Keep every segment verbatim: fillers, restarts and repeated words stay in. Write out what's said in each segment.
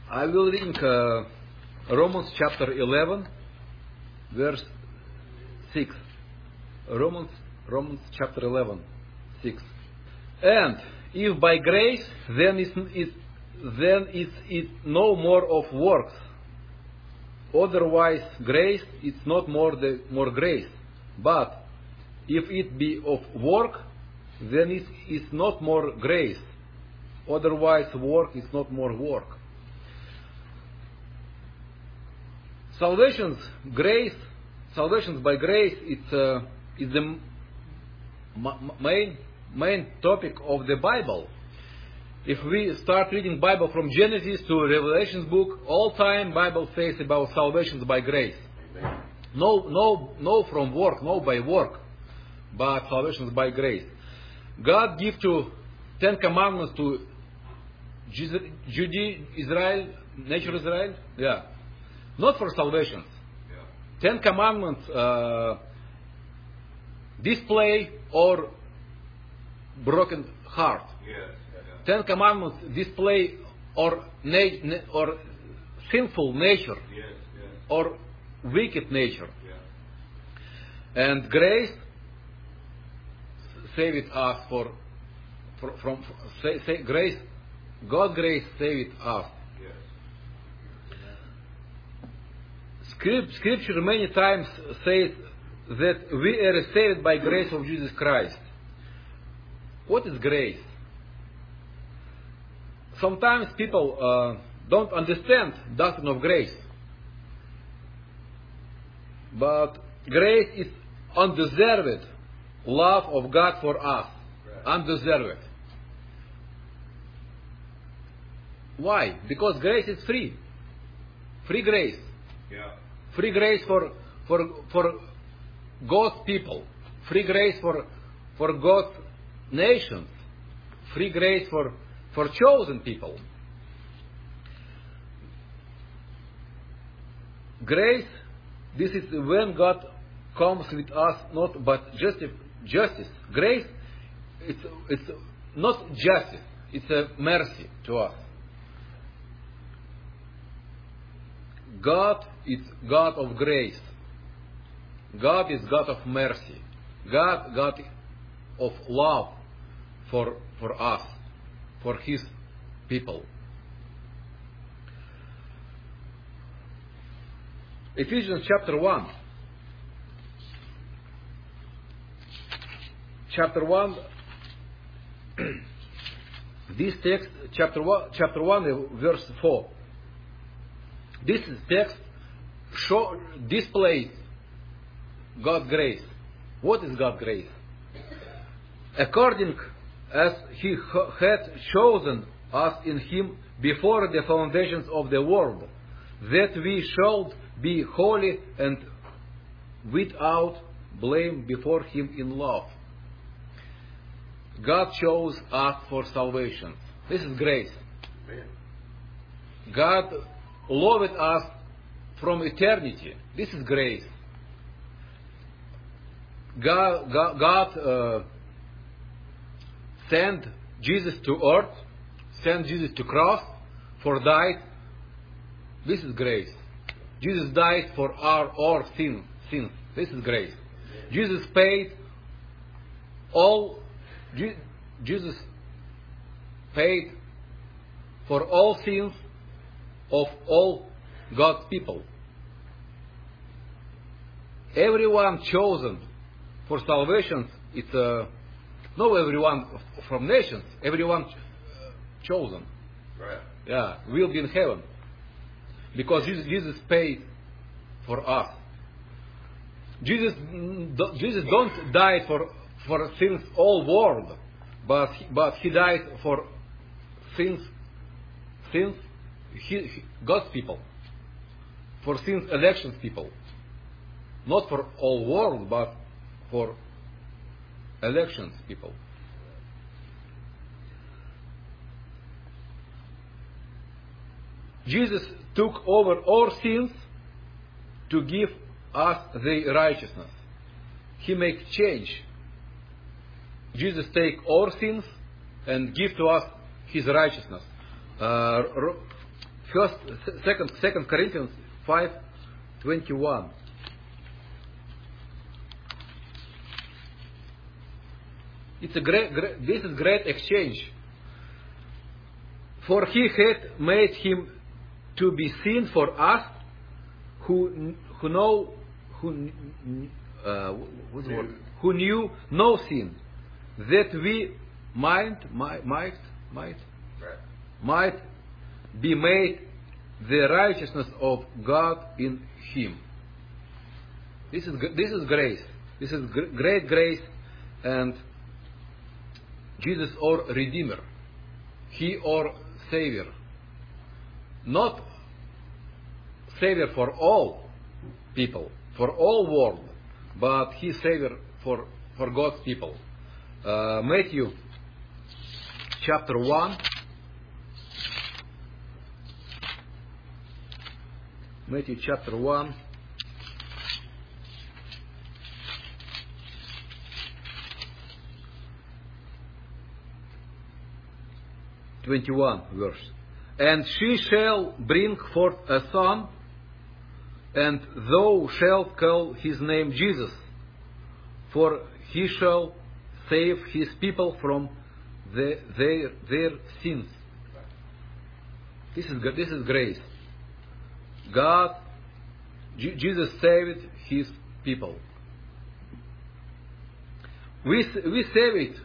I will read uh, Romans chapter eleven, verse six. Romans, Romans chapter eleven, six. And if by grace, then is it then is it no more of works. Otherwise, grace is not more the more grace. But if it be of work, then it is not more grace. Otherwise, work is not more work. Salvation's grace, salvation's by grace, it's uh, is the m- main main topic of the Bible. If we start reading Bible from Genesis to Revelations book, all time Bible says about salvation's by grace. Amen. No, no, no from work, no by work, but salvation's by grace. God give to Ten Commandments to Jude, Israel, nature Israel, yeah, not for salvation. Yeah. Ten Commandments uh, display or broken heart. Yes. Yeah. Ten Commandments display or na- na- or sinful nature, yes. Yes. Or wicked nature. Yeah. And grace saved us for, for from for, say, say, grace. God grace saved us. Yes. Script, scripture many times says that we are saved by grace of Jesus Christ. What is grace? Sometimes people uh, don't understand doctrine of grace. But grace is undeserved love of God for us. Right. Undeserved. Why? Because grace is free. Free grace. Yeah. Free grace for for for God's people. Free grace for for God's nations. Free grace for for chosen people. Grace, this is when God comes with us, not but justice. Justice. Grace, it's it's not justice. It's a mercy to us. God is God of grace. God is God of mercy. God, God of love for for us, for His people. Ephesians chapter one. Chapter one. This text, chapter one, chapter one, verse four. This text show, displays God's grace. What is God's grace? According as He had chosen us in Him before the foundations of the world, that we should be holy and without blame before Him in love. God chose us for salvation. This is grace. Amen. God loved us from eternity. This is grace. God, God, God uh, sent Jesus to earth, sent Jesus to cross, for died. This is grace. Jesus died for our, our sin, sins. This is grace. Jesus paid all. Jesus paid for all sins of all God's people. Everyone chosen for salvation, it's uh, not everyone from nations, everyone chosen. Right. Yeah, will be in heaven. Because Jesus, Jesus paid for us. Jesus, Jesus don't die for, for sins all world, but, but He died for sins, sins He, he, God's people, for sins elections people, not for all world, but for elections people. Jesus took over our sins to give us the righteousness. He makes change. Jesus take our sins and give to us His righteousness. Uh, first, second, second Corinthians five twenty-one. It's a great, great, this is great exchange. For he had made him to be sin for us, who who know who uh, what's the word? Who knew no sin, that we might might might might, might be made the righteousness of God in him. This is this is grace. This is gr- great grace, and Jesus our Redeemer, He our Savior. Not Savior for all people, for all world, but He Savior for for God's people. Uh, Matthew chapter one. Matthew chapter one. twenty-one verse. And she shall bring forth a son, and thou shalt call his name Jesus, for he shall save his people from the, their their sins. This is this is grace. God, J- Jesus saved his people. We we save it.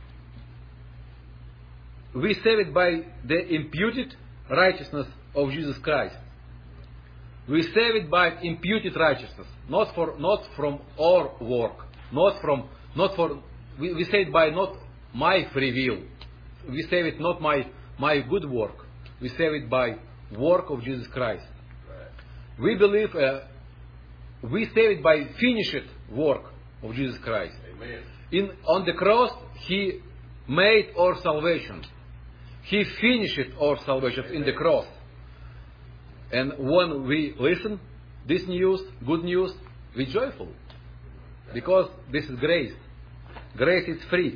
We save it by the imputed righteousness of Jesus Christ. We save it by imputed righteousness, not for not from our work, not from not for we, we save it by not my free will. We save it not my my good work. We save it by work of Jesus Christ. We believe uh, we save it by finished work of Jesus Christ. Amen. In on the cross, He made our salvation. He finished our salvation in the cross. And when we listen this news, good news, we joyful. Because this is grace. Grace is free.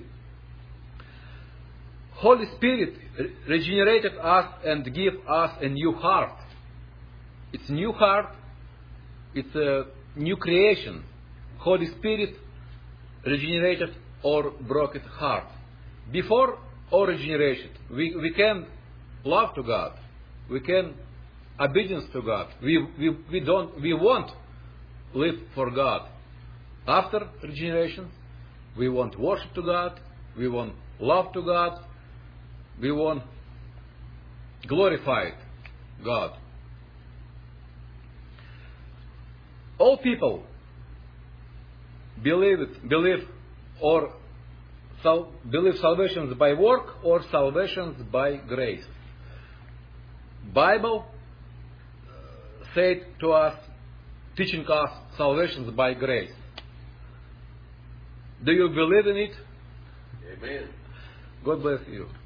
Holy Spirit re- regenerated us and gave us a new heart. It's a new heart. It's a new creation. Holy Spirit regenerated our broken heart. Before our regeneration, we, we can love to God. We can obedience to God. We, we, we don't, we won't live for God. After regeneration, we want worship to God. We want love to God. We want glorified God. All people believe it, believe or sal- believe salvation by work or salvation by grace. Bible said to us, teaching us salvation by grace. Do you believe in it? Amen. God bless you.